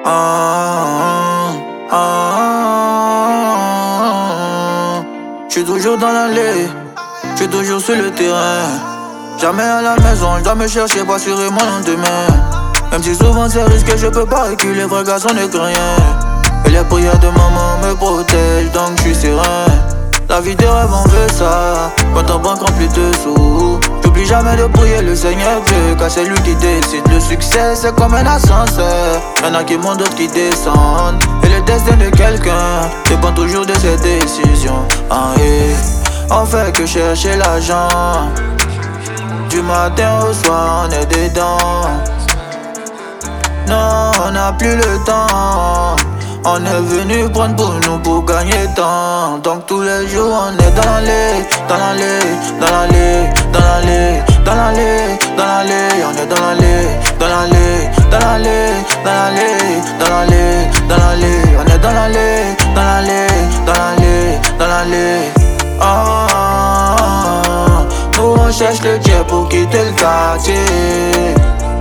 Ah, ah, J'suis toujours dans l'allée, j'suis toujours sur le terrain. Jamais à la maison, j'dois me chercher pour assurer mon lendemain. Même si souvent c'est risqué, je peux pas reculer, vrai garçon n'est que rien. Et les prières de maman me protègent, donc j'suis serein. La vie de rêve on veut ça, quand on banque remplit de sous. J'oublie jamais de prier le Seigneur Dieu, car c'est lui qui décide. Le succès c'est comme un ascenseur, y'en a qui montent, d'autres qui descendent. Et le destin de quelqu'un dépend toujours de ses décisions. On fait que chercher l'argent, du matin au soir on est dedans. Non, on n'a plus le temps. On est venu prendre pour nous pour gagner temps. Donc tous les jours on est dans l'allée, dans l'allée, dans l'allée, dans l'allée, dans l'allée, dans l'allée. On est dans l'allée, dans l'allée, dans l'allée, dans l'allée, dans l'allée, dans l'allée. On est dans l'allée, dans l'allée, dans l'allée, dans l'allée. Nous on cherche le jet pour quitter le quartier.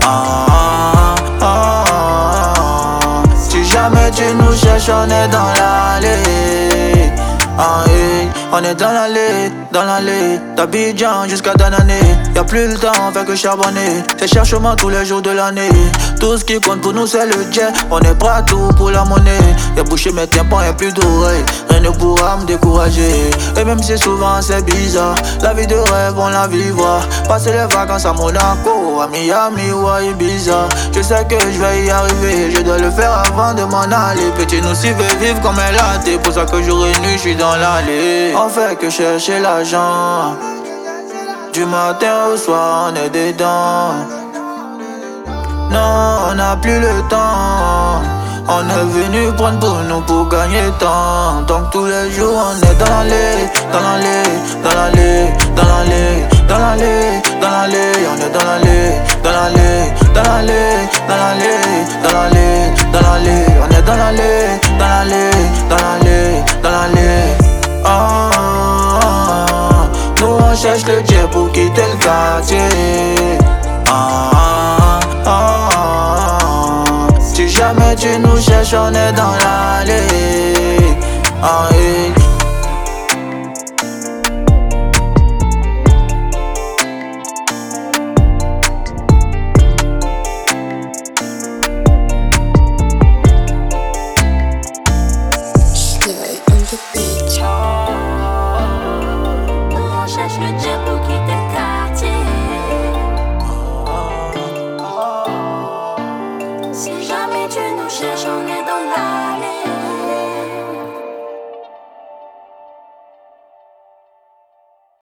Si jamais tu nous cherches, on est dans l'allée. On est dans l'allée, d'Abidjan jusqu'à Danané. Y'a plus le temps, fait que charbonner. C'est cherchement tous les jours de l'année. Tout ce qui compte pour nous c'est le jet. On est prêt à tout pour la monnaie. Y'a bouché mes tympans, y'a plus d'oreilles. Rien ne pourra me décourager. Et même si souvent c'est bizarre, la vie de rêve on la vivra. Passer les vacances à Monaco, à Miami ou à Ibiza. Je sais que je vais y arriver, je dois le faire avant de m'en aller. Petit nous si veut vivre comme un latte. Pour ça que jour et nuit je suis dans l'allée. On fait que chercher l'argent, du matin au soir on est dedans. Non, on n'a plus le temps. On est venu prendre pour nous pour gagner temps. Donc tous les jours on est dans l'allée, dans l'allée, dans l'allée, dans l'allée, dans l'allée, dans l'allée. On est dans l'allée, dans l'allée, dans l'allée, dans l'allée, dans l'allée, dans l'allée. On est dans l'allée, dans l'allée, dans l'allée, dans l'allée. Nous on cherche le jet pour quitter le quartier. Si jamais tu nous cherches, on est dans l'allée. On cherche le jet pour quitter le quartier. Si jamais tu nous cherches, on est dans l'allée.